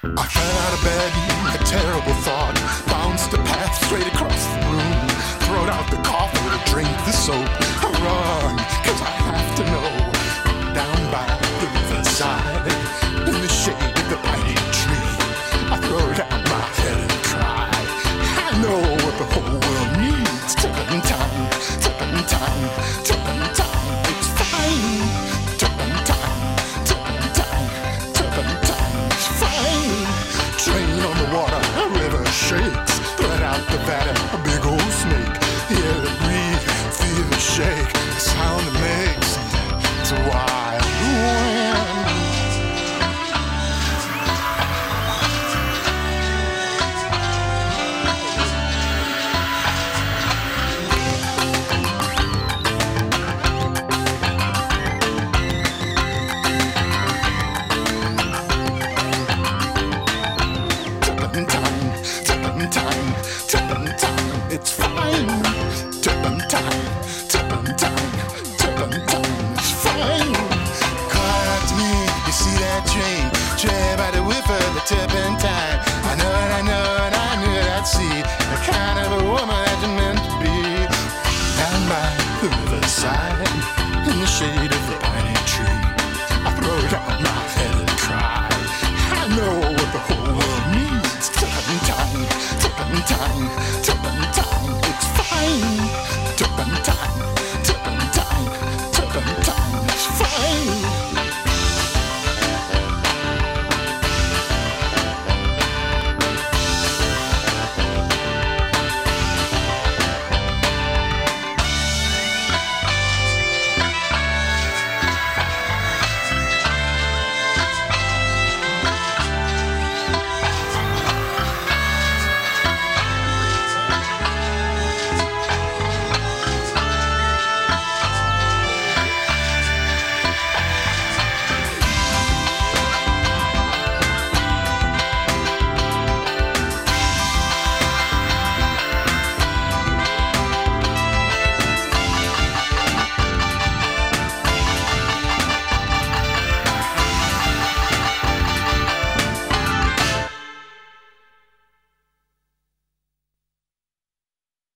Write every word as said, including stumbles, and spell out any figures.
I fell out of bed, a terrible thought bounced a path straight across the room. Throw out the coffee, drink the soap. I run, cause I have to know. Down by the riverside, in the shade of the piney tree, I throw down my head and cry. I know what the whole world needs. Turpentine, turpentine, turpentine. It's fine. Turpentine, turpentine, turpentine. It's fine. Train on the water, a river shakes. Thread out the batter, a big old snake. Hear it breathe, feel it shake. The sound it makes, it's a wild wind. Turpentine, turpentine, turpentine, it's fine. Turpentine, turpentine, turpentine, it's fine. Call out to me, you see that train, trail by the whiff of the turpentine. I know it, I know it, I knew it, I'd see the kind of a woman that you're meant to be. Down by the riverside, in the shade of the pine.